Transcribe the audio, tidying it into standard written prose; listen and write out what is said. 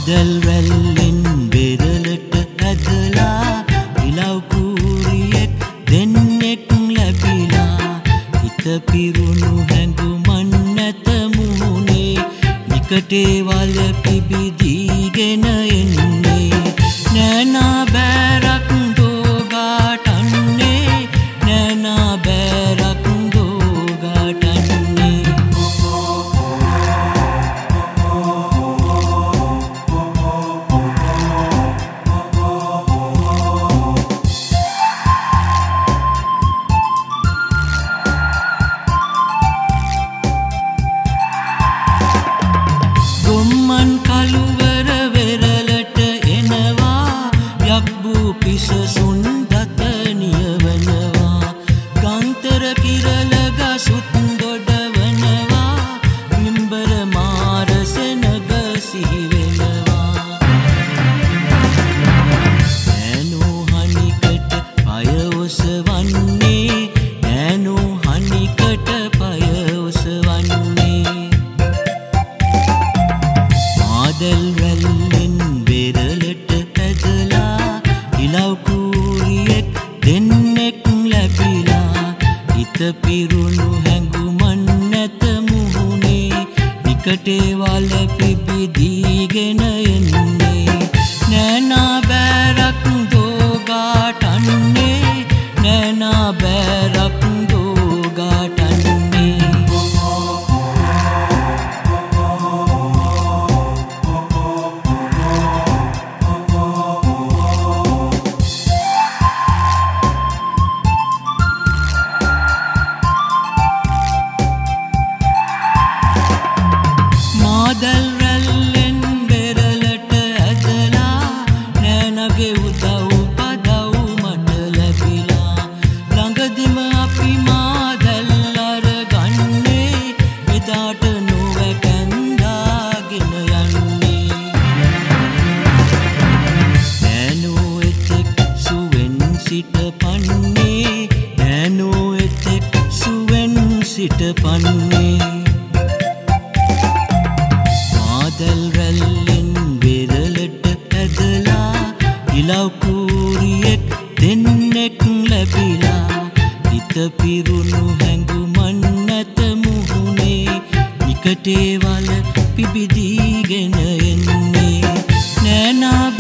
මාදල් වැල්ලෙන් බෙරළට ඇදලා ඉලව් කූරියෙක් දෙන්නෙක් ලැබිලා හිත පිරුණු හැඟුමන් නැත මුහුණේ නිකටේ වල පිබිදීගෙන එන්නේ නෑනා බෑරක් දෝගාටන්නේ නෑනා බෑරක් දෝගාටන්නේ ගොම්මන් කළුවර වෙරළට එනවා යක්බූ පිසසුන් දත නියවනවා ගන්තර කිරල ගසුත් දොඩවනවා බිම්බර මාර සෙනග සිහි වෙනවා නෑනෝ හනිකට පය ඔසවන්නේ නෑනෝ හනිකට පය ඔසවන්නේ මාදල් වැල්ලෙන් බෙරළට ඇදලා ඉලව් කූරියෙක් දෙන්නෙක් ලැබිලා හිත පිරුණු හැඟුමන් නැත මුහුණේ නිකටේ වල පිබිදීගෙන එන්නේ නෑනා බෑරක් දෝගාටන්නේ නෑනා බෑරක් දෝගාටන්නේ මාදල් රැල්ලෙන් බෙරළට ඇදලා නෑනගේ උදව් පදව් මට ලැබිලා ළඟදිම අපි මාදල් අරගන්නේ එදාට නොවැකැන්දාගෙන යන්නේ නෑනෝ එතෙක් සුවෙන් සිටපන්නේ නෑනෝ එතෙක් සුවෙන් සිටපන්නේ මාදල් රැල්ලෙන් බෙරළට ඇදලා ඉලව් කූරියෙක් දෙන්නෙක් ලැබිලා හිත පිරුණු හැඟුමන් නැත මුහුණේ නිකටේ වල පිබිදීගෙන එන්නේ නෑනා